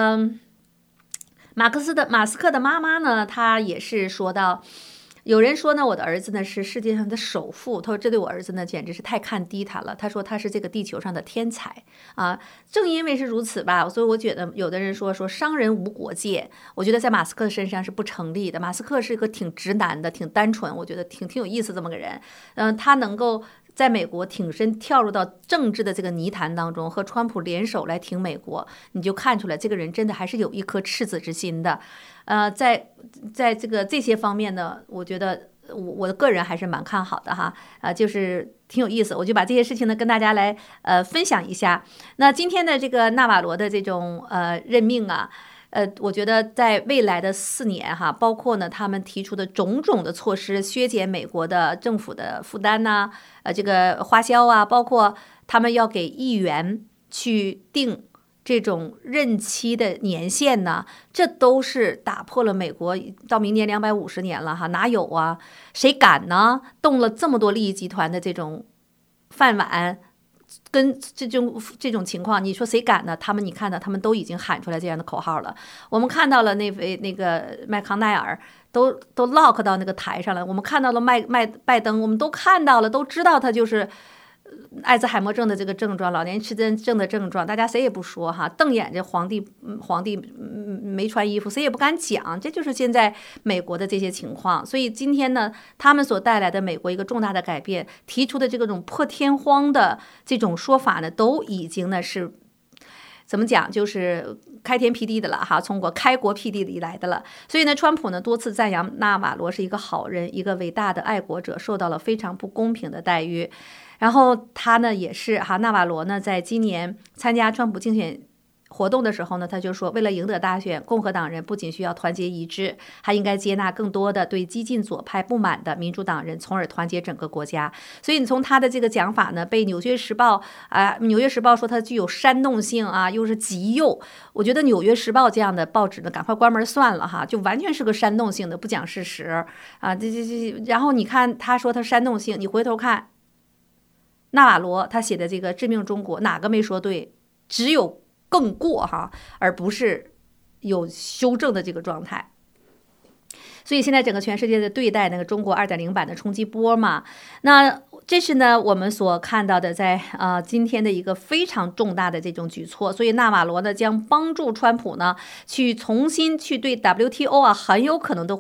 马斯克的妈妈呢，她也是说到。有人说呢，我的儿子呢是世界上的首富。他说这对我儿子呢简直是太看低他了。他说他是这个地球上的天才啊。正因为是如此吧，所以我觉得有的人说商人无国界，我觉得在马斯克身上是不成立的。马斯克是一个挺直男的，挺单纯，我觉得挺有意思这么个人。他能够在美国挺身跳入到政治的这个泥潭当中，和川普联手来挺美国，你就看出来这个人真的还是有一颗赤子之心的。在这些方面呢，我觉得我的个人还是蛮看好的哈。就是挺有意思，我就把这些事情呢跟大家来分享一下。那今天的这个纳瓦罗的这种任命我觉得在未来的4年包括呢他们提出的种种的措施，削减美国的政府的负担呐，这个花销包括他们要给议员去定这种任期的年限呢，这都是打破了美国到明年250年了哪有谁敢呢？动了这么多利益集团的这种饭碗。跟这种情况，你说谁敢呢？你看到他们都已经喊出来这样的口号了。我们看到了那个麦康奈尔都 lock 到那个台上了。我们看到了拜登，我们都看到了，都知道他就是艾滋海默症的这个症状，老年痴呆症的症状，大家谁也不说瞪眼着皇帝没穿衣服，谁也不敢讲，这就是现在美国的这些情况。所以今天呢，他们所带来的美国一个重大的改变，提出的这种破天荒的这种说法呢，都已经呢是怎么讲，就是开天辟地的了从开国辟地里来的了。所以呢，川普呢多次赞扬纳瓦罗是一个好人，一个伟大的爱国者，受到了非常不公平的待遇。然后他呢也是纳瓦罗呢在今年参加川普竞选活动的时候呢，他就说，为了赢得大选，共和党人不仅需要团结一致，还应该接纳更多的对激进左派不满的民主党人，从而团结整个国家。所以你从他的这个讲法呢，被纽约时报说他具有煽动性又是极右。我觉得纽约时报这样的报纸呢，赶快关门算了就完全是个煽动性的，不讲事实然后你看他说他煽动性，你回头看纳瓦罗他写的这个《致命中国》，哪个没说对？只有更过而不是有修正的这个状态。所以现在整个全世界的对待那个中国2.0版的冲击波嘛，那这是呢我们所看到的在今天的一个非常重大的这种举措。所以纳瓦罗呢将帮助川普呢去重新去对 WTO 很有可能都会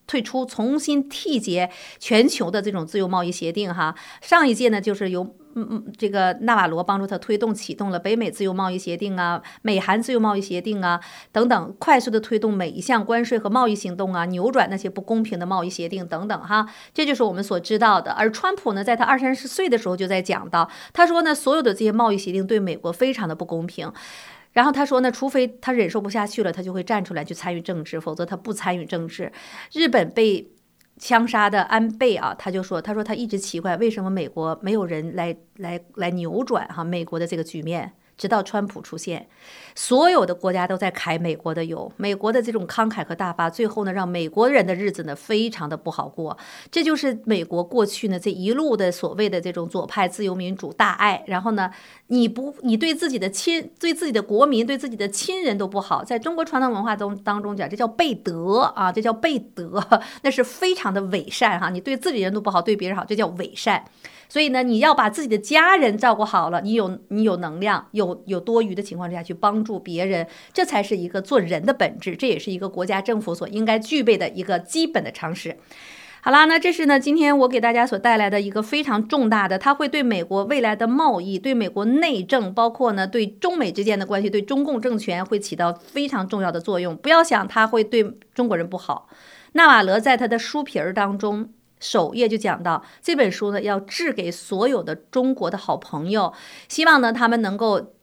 退出，重新缔结全球的这种自由贸易协定哈。上一届呢，就是由这个纳瓦罗帮助他推动启动了北美自由贸易协定啊、美韩自由贸易协定啊等等，快速的推动每一项关税和贸易行动啊，扭转那些不公平的贸易协定等等哈。这就是我们所知道的。而川普呢，在他20-30岁的时候就在讲到，他说呢，所有的这些贸易协定对美国非常的不公平。然后他说呢，除非他忍受不下去了，他就会站出来去参与政治，否则他不参与政治。日本被枪杀的安倍啊，他说他一直奇怪为什么美国没有人来扭转美国的这个局面。直到川普出现，所有的国家都在揩美国的油，美国的这种慷慨和大发，最后呢，让美国人的日子呢非常的不好过。这就是美国过去呢这一路的所谓的这种左派自由民主大爱，然后呢，你对自己的国民、对自己的亲人都不好，在中国传统文化当中讲，这叫背德啊，这叫背德，那是非常的伪善哈。你对自己人都不好，对别人好，这叫伪善。所以呢，你要把自己的家人照顾好了，你有能量，有多余的情况之下去帮助别人，这才是一个做人的本质，这也是一个国家政府所应该具备的一个基本的常识。好啦，那这是呢今天我给大家所带来的一个非常重大的，它会对美国未来的贸易、对美国内政，包括呢对中美之间的关系、对中共政权会起到非常重要的作用。不要想它会对中国人不好。纳瓦罗在他的书皮当中首页就讲到，这本书呢要致给所有的中国的好朋友，希望呢他们能够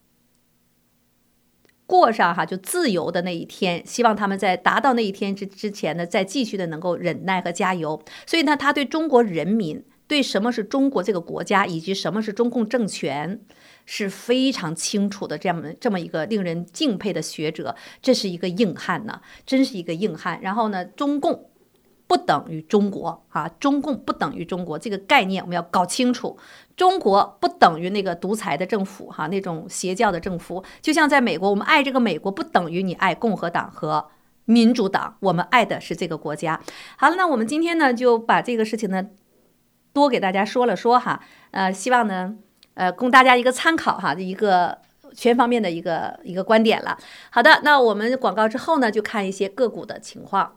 过上就自由的那一天，希望他们在达到那一天之前呢，再继续的能够忍耐和加油。所以呢，他对中国人民、对什么是中国这个国家以及什么是中共政权是非常清楚的，这么一个令人敬佩的学者，这是一个硬汉呢，真是一个硬汉。然后呢，中共不等于中国中共不等于中国，这个概念我们要搞清楚。中国不等于那个独裁的政府那种邪教的政府。就像在美国，我们爱这个美国不等于你爱共和党和民主党，我们爱的是这个国家。好了，那我们今天呢就把这个事情呢多给大家说了说希望呢供大家一个参考一个全方面的一个观点了。好的，那我们广告之后呢就看一些个股的情况。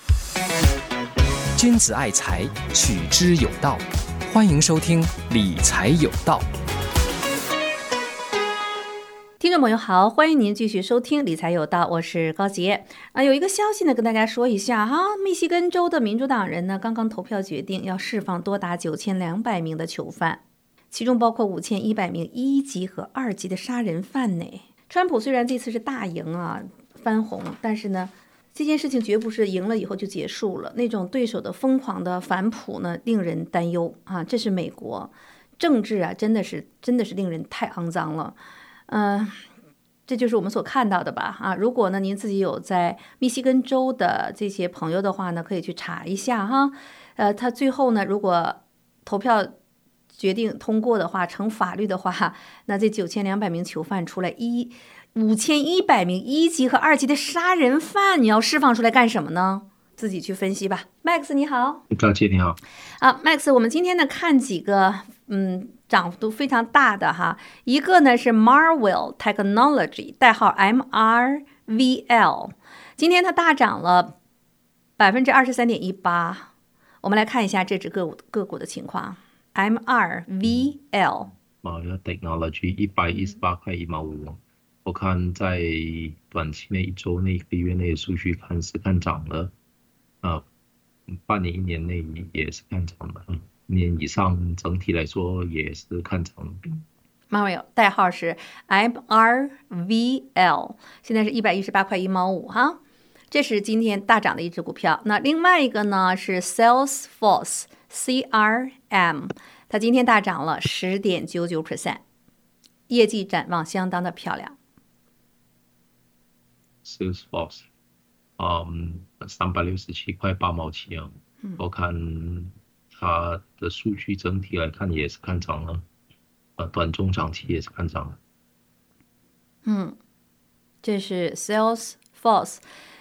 君子爱财，取之有道。欢迎收听理财有道。 听众朋友好，欢迎您继续收听理财有道，我是高杰。有一个消息呢跟大家说一下密西根州的民主党人呢刚刚投票决定要释放多达9200名的囚犯，其中包括5100名1级和2级的杀人犯呢。川普虽然这次是大赢翻红，但是呢这件事情绝不是赢了以后就结束了，那种对手的疯狂的反扑呢，令人担忧这是美国政治真的是令人太肮脏了。这就是我们所看到的吧如果呢您自己有在密西根州的这些朋友的话呢，可以去查一下他最后呢如果投票决定通过的话，成法律的话，那这9200名囚犯出来5100名1级和2级的杀人犯，你要释放出来干什么呢？自己去分析吧。Max 你好。 高姐你好。 Max， 我们今天呢看几个涨幅非常大的一个呢是 Marvell Technology， 代号 MRVL， 今天它大涨了 23.18%。 我们来看一下这只个股的情况。MRVL Marvell Technology 118块1毛5，我看在短期内1周内1个月内的数据看是看涨了，半年1年内也是看涨了，年以上整体来说也是看涨了。 Marvell 代号是 MRVL， 现在是118块1毛5这是今天大涨的一只股票。那另外一个呢是 Salesforce CRM， 它今天大涨了 10.99%， 业绩展望相当的漂亮。 Salesforce 367块8毛7我看它的数据整体来看也是看涨了，短中长期也是看涨了。 这是 Salesforce。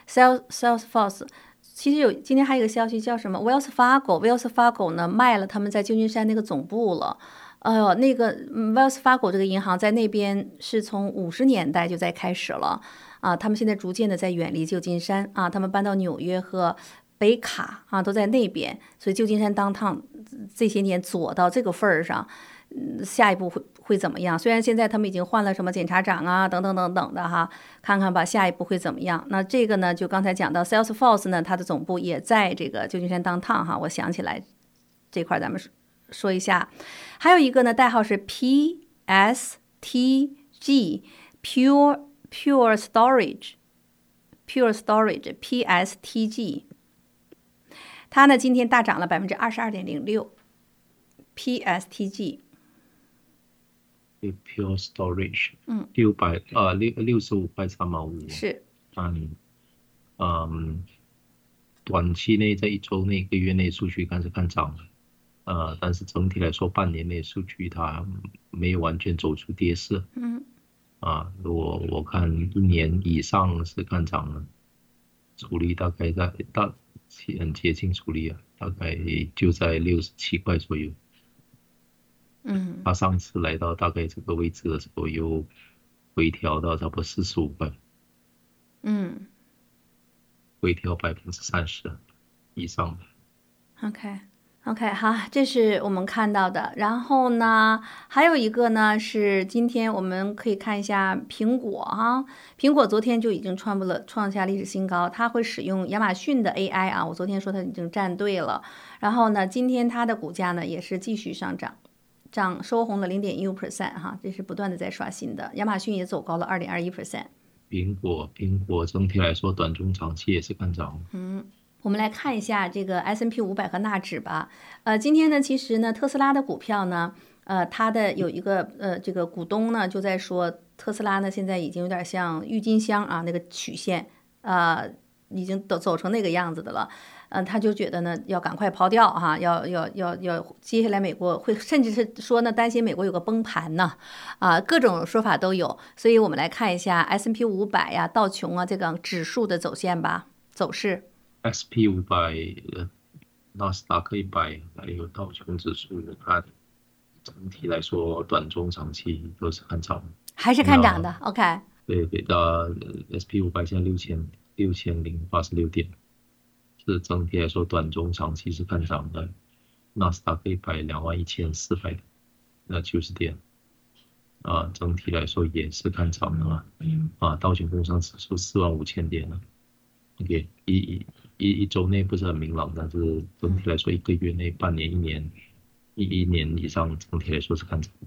其实今天还有一个消息叫什么 Wells Fargo 呢卖了他们在旧金山那个总部了。那个 Wells Fargo 这个银行在那边是从50年代就在开始了他们现在逐渐的在远离旧金山他们搬到纽约和北卡啊都在那边，所以旧金山 downtown 这些年左到这个份儿上，下一步会怎么样？虽然现在他们已经换了什么检察长啊等等等等的哈，看看吧，下一步会怎么样？那这个呢，就刚才讲到 Salesforce 呢，它的总部也在这个旧金山 downtown 哈，我想起来这块咱们说一下。还有一个呢，代号是 PSTG Pure Storage PSTG， 它呢今天大涨了22.06%。PSTG Pure Storage， 65.3毛5， 是， 短期内在1周内、1个月内数据看是看涨了，但是整体来说半年内数据它没有完全走出跌势，如果我看1年以上是看涨了，阻力大概很接近阻力啊，大概就在67块左右。他上次来到大概这个位置的时候，又回调到差不多45块，回调30%以上。 OK， 好，这是我们看到的。然后呢，还有一个呢是今天我们可以看一下苹果啊，苹果昨天就已经创下历史新高，它会使用亚马逊的 AI 啊，我昨天说它已经站队了。然后呢，今天它的股价呢也是继续上涨。收红了 0.15% 哈，这是不断的在刷新的。亚马逊也走高了 2.21%。苹果整体来说短中长期也是看涨。 我们来看一下这个 S&P 500和纳指吧。今天呢，其实呢，特斯拉的股票呢，它的有一个这个股东呢就在说，特斯拉呢现在已经有点像郁金香啊那个曲线已经走成那个样子的了。他就觉得呢要赶快抛掉哈，要接下来美国会甚至是说呢担心美国有个崩盘呢，各种说法都有。所以我们来看一下 S&P 500呀、道琼啊这个指数的走势。 S&P 500、纳斯达克100还有道琼指数，我看整体来说短中长期都是看涨， 还是看涨的。OK。 对，S&P 500现在6086点。是整体来说，短中长期是看涨的。纳斯达克100 21,490点，整体来说也是看涨的道琼工商指数45000点了。OK， 一周内不是很明朗，但是整体来说，1个月内、半年、一年以上，整体来说是看涨。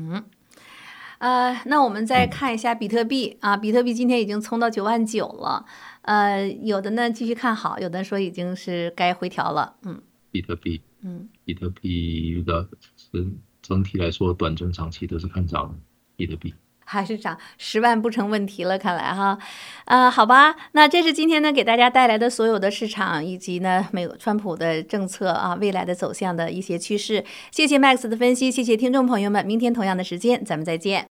那我们再看一下比特币啊，比特币今天已经冲到99000了，有的呢继续看好，有的说已经是该回调了。 比特币的整体来说，短中长期都是看涨，比特币还是涨10万不成问题了，看来哈，好吧，那这是今天呢给大家带来的所有的市场以及呢川普的政策啊未来的走向的一些趋势。谢谢 Max 的分析，谢谢听众朋友们，明天同样的时间咱们再见。